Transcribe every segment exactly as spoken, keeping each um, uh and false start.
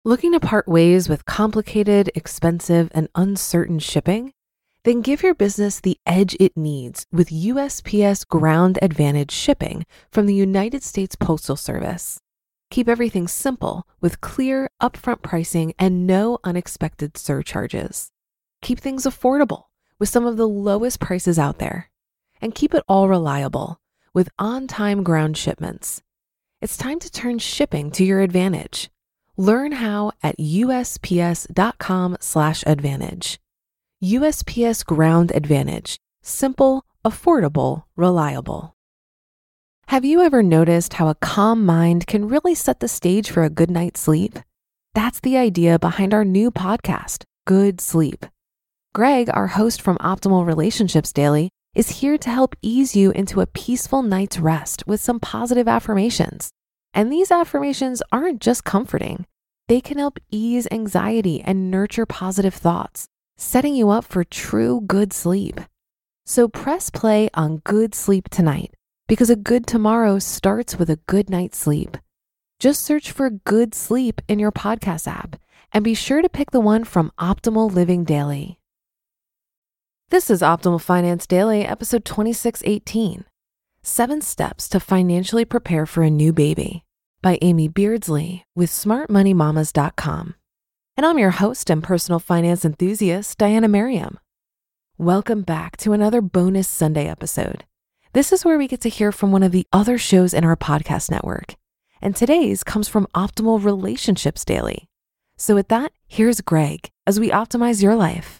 Looking to part ways with complicated, expensive, and uncertain shipping? Then give your business the edge it needs with U S P S Ground Advantage shipping from the United States Postal Service. Keep everything simple with clear, upfront pricing and no unexpected surcharges. Keep things affordable with some of the lowest prices out there. And keep it all reliable with on-time ground shipments. It's time to turn shipping to your advantage. Learn how at USPS.com slash advantage. U S P S Ground Advantage. Simple, affordable, reliable. Have you ever noticed how a calm mind can really set the stage for a good night's sleep? That's the idea behind our new podcast, Good Sleep. Greg, our host from Optimal Relationships Daily, is here to help ease you into a peaceful night's rest with some positive affirmations. And these affirmations aren't just comforting. They can help ease anxiety and nurture positive thoughts, setting you up for true good sleep. So press play on Good Sleep tonight, because a good tomorrow starts with a good night's sleep. Just search for Good Sleep in your podcast app and be sure to pick the one from Optimal Living Daily. This is Optimal Finance Daily, episode twenty-six eighteen, Seven Steps to Financially Prepare for a New Baby by Amy Beardsley with smart money mamas dot com. And I'm your host and personal finance enthusiast, Diana Merriam. Welcome back to another bonus Sunday episode. This is where we get to hear from one of the other shows in our podcast network. And today's comes from Optimal Relationships Daily. So with that, here's Greg as we optimize your life.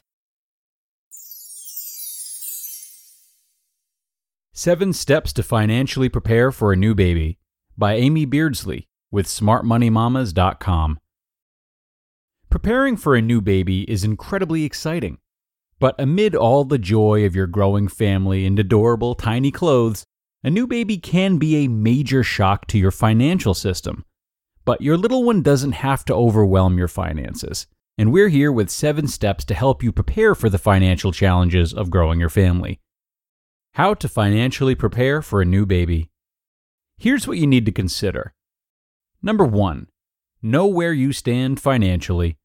Seven Steps to Financially Prepare for a New Baby by Amy Beardsley with smart money mamas dot com. Preparing for a new baby is incredibly exciting, but amid all the joy of your growing family and adorable tiny clothes, a new baby can be a major shock to your financial system. But your little one doesn't have to overwhelm your finances, and we're here with seven steps to help you prepare for the financial challenges of growing your family. How to financially prepare for a new baby. Here's what you need to consider. Number one, know where you stand financially.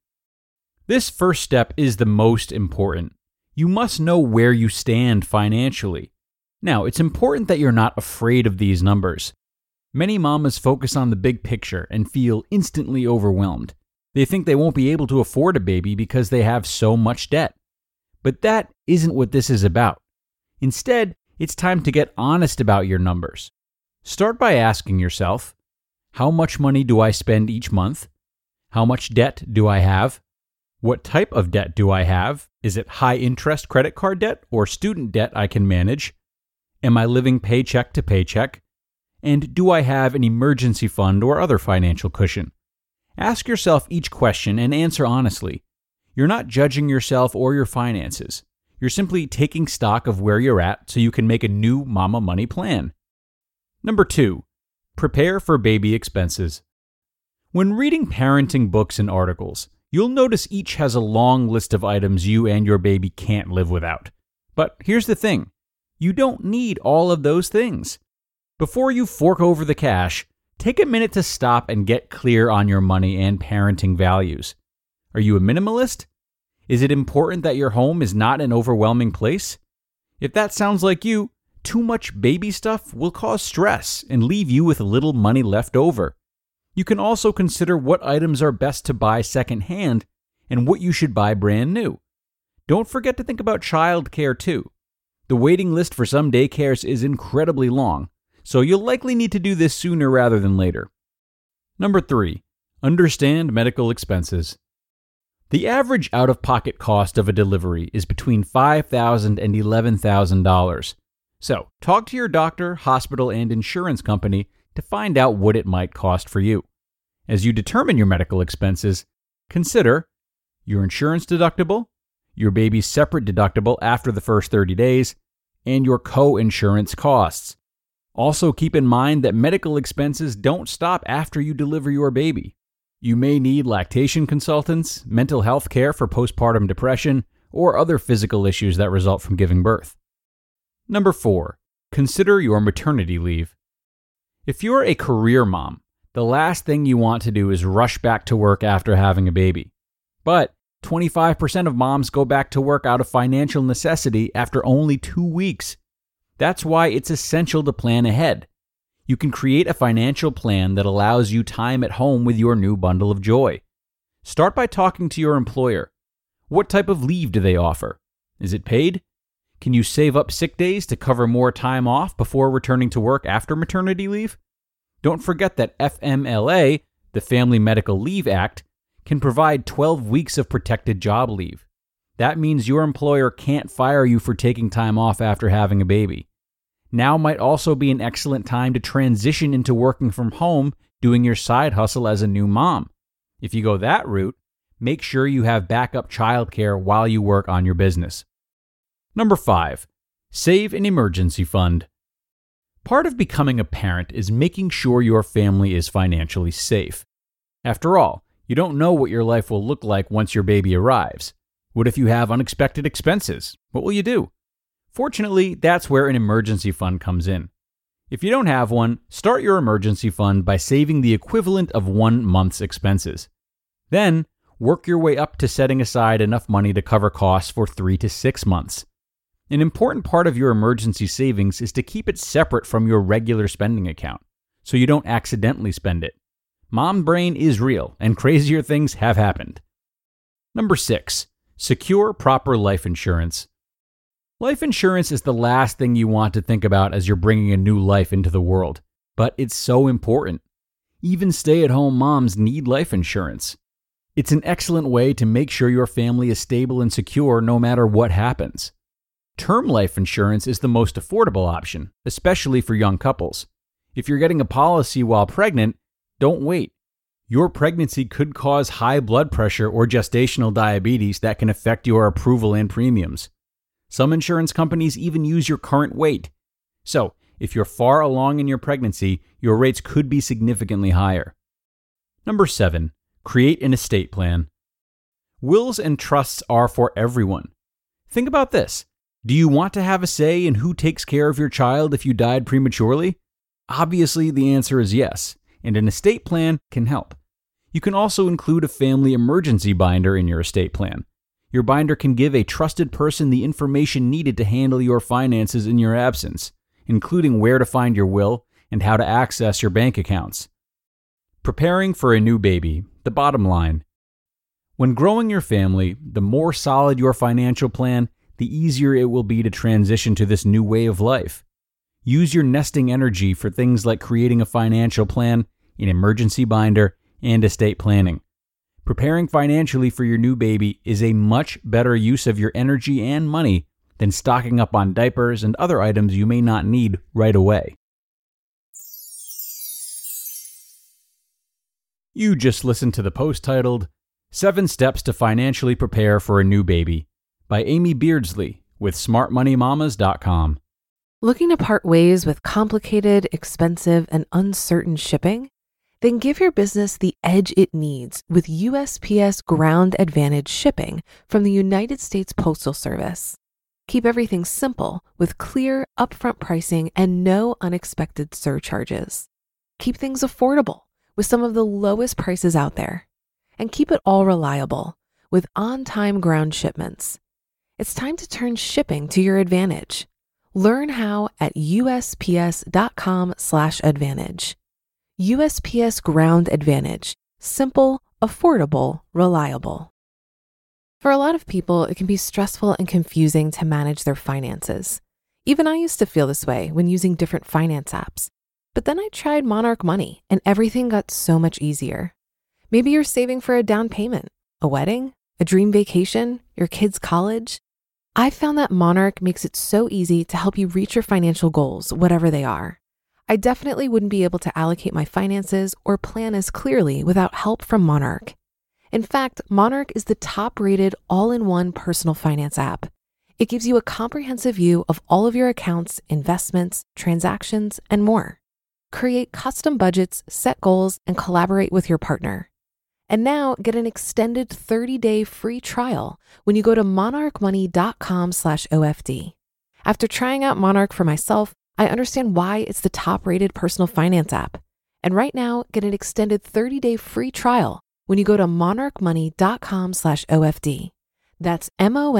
This first step is the most important. You must know where you stand financially. Now, it's important that you're not afraid of these numbers. Many mamas focus on the big picture and feel instantly overwhelmed. They think they won't be able to afford a baby because they have so much debt. But that isn't what this is about. Instead, it's time to get honest about your numbers. Start by asking yourself, how much money do I spend each month? How much debt do I have? What type of debt do I have? Is it high-interest credit card debt or student debt I can manage? Am I living paycheck to paycheck? And do I have an emergency fund or other financial cushion? Ask yourself each question and answer honestly. You're not judging yourself or your finances. You're simply taking stock of where you're at so you can make a new mama money plan. Number two, prepare for baby expenses. When reading parenting books and articles, you'll notice each has a long list of items you and your baby can't live without. But here's the thing, you don't need all of those things. Before you fork over the cash, take a minute to stop and get clear on your money and parenting values. Are you a minimalist? Is it important that your home is not an overwhelming place? If that sounds like you, too much baby stuff will cause stress and leave you with little money left over. You can also consider what items are best to buy secondhand and what you should buy brand new. Don't forget to think about childcare too. The waiting list for some daycares is incredibly long, so you'll likely need to do this sooner rather than later. Number three, understand medical expenses. The average out-of-pocket cost of a delivery is between five thousand dollars and eleven thousand dollars. So, talk to your doctor, hospital, and insurance company to find out what it might cost for you. As you determine your medical expenses, consider your insurance deductible, your baby's separate deductible after the first thirty days, and your co-insurance costs. Also keep in mind that medical expenses don't stop after you deliver your baby. You may need lactation consultants, mental health care for postpartum depression, or other physical issues that result from giving birth. Number four, consider your maternity leave. If you're a career mom, the The last thing you want to do is rush back to work after having a baby. But twenty-five percent of moms go back to work out of financial necessity after only two weeks. That's why it's essential to plan ahead. You can create a financial plan that allows you time at home with your new bundle of joy. Start by talking to your employer. What type of leave do they offer? Is it paid? Can you save up sick days to cover more time off before returning to work after maternity leave? Don't forget that F M L A, the Family Medical Leave Act, can provide twelve weeks of protected job leave. That means your employer can't fire you for taking time off after having a baby. Now might also be an excellent time to transition into working from home, doing your side hustle as a new mom. If you go that route, make sure you have backup childcare while you work on your business. Number five, save an emergency fund. Part of becoming a parent is making sure your family is financially safe. After all, you don't know what your life will look like once your baby arrives. What if you have unexpected expenses? What will you do? Fortunately, that's where an emergency fund comes in. If you don't have one, start your emergency fund by saving the equivalent of one month's expenses. Then, work your way up to setting aside enough money to cover costs for three to six months. An important part of your emergency savings is to keep it separate from your regular spending account, so you don't accidentally spend it. Mom brain is real, and crazier things have happened. Number six, secure proper life insurance. Life insurance is the last thing you want to think about as you're bringing a new life into the world, but it's so important. Even stay-at-home moms need life insurance. It's an excellent way to make sure your family is stable and secure no matter what happens. Term life insurance is the most affordable option, especially for young couples. If you're getting a policy while pregnant, don't wait. Your pregnancy could cause high blood pressure or gestational diabetes that can affect your approval and premiums. Some insurance companies even use your current weight. So, if you're far along in your pregnancy, your rates could be significantly higher. Number seven, create an estate plan. Wills and trusts are for everyone. Think about this. Do you want to have a say in who takes care of your child if you died prematurely? Obviously, the answer is yes, and an estate plan can help. You can also include a family emergency binder in your estate plan. Your binder can give a trusted person the information needed to handle your finances in your absence, including where to find your will and how to access your bank accounts. Preparing for a new baby, the bottom line. When growing your family, the more solid your financial plan, the easier it will be to transition to this new way of life. Use your nesting energy for things like creating a financial plan, an emergency binder, and estate planning. Preparing financially for your new baby is a much better use of your energy and money than stocking up on diapers and other items you may not need right away. You just listened to the post titled, Seven Steps to Financially Prepare for a New Baby by Amy Beardsley with smart money mamas dot com. Looking to part ways with complicated, expensive, and uncertain shipping? Then give your business the edge it needs with U S P S Ground Advantage shipping from the United States Postal Service. Keep everything simple with clear, upfront pricing and no unexpected surcharges. Keep things affordable with some of the lowest prices out there. And keep it all reliable with on-time ground shipments. It's time to turn shipping to your advantage. Learn how at U S P S dot com slash advantage. U S P S Ground Advantage. Simple, affordable, reliable. For a lot of people, it can be stressful and confusing to manage their finances. Even I used to feel this way when using different finance apps. But then I tried Monarch Money and everything got so much easier. Maybe you're saving for a down payment, a wedding, a dream vacation, your kids' college. I found that Monarch makes it so easy to help you reach your financial goals, whatever they are. I definitely wouldn't be able to allocate my finances or plan as clearly without help from Monarch. In fact, Monarch is the top-rated all-in-one personal finance app. It gives you a comprehensive view of all of your accounts, investments, transactions, and more. Create custom budgets, set goals, and collaborate with your partner. And now get an extended thirty-day free trial when you go to monarch money dot com slash O F D. After trying out Monarch for myself, I understand why it's the top-rated personal finance app. And right now, get an extended thirty-day free trial when you go to monarchmoney.com slash OFD. That's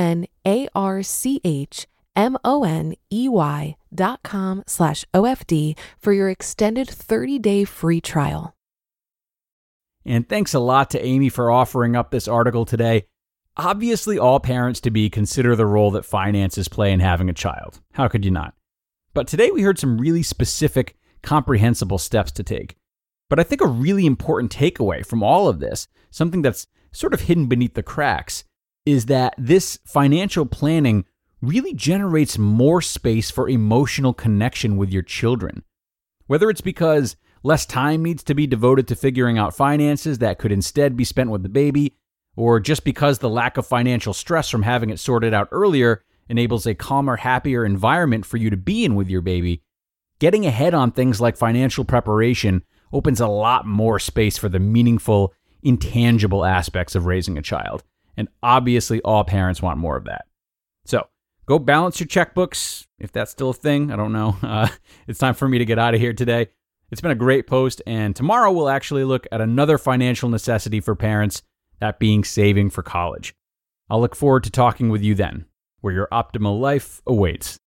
M-O-N-A-R-C-H-M-O-N-E-Y dot com slash OFD for your extended thirty-day free trial. And thanks a lot to Amy for offering up this article today. Obviously, all parents-to-be consider the role that finances play in having a child. How could you not? But today we heard some really specific, comprehensible steps to take. But I think a really important takeaway from all of this, something that's sort of hidden beneath the cracks, is that this financial planning really generates more space for emotional connection with your children. Whether it's because less time needs to be devoted to figuring out finances that could instead be spent with the baby, or just because the lack of financial stress from having it sorted out earlier enables a calmer, happier environment for you to be in with your baby, getting ahead on things like financial preparation opens a lot more space for the meaningful, intangible aspects of raising a child. And obviously, all parents want more of that. So, go balance your checkbooks, if that's still a thing. I don't know. Uh, it's time for me to get out of here today. It's been a great post, and tomorrow we'll actually look at another financial necessity for parents, that being saving for college. I'll look forward to talking with you then, where your optimal life awaits.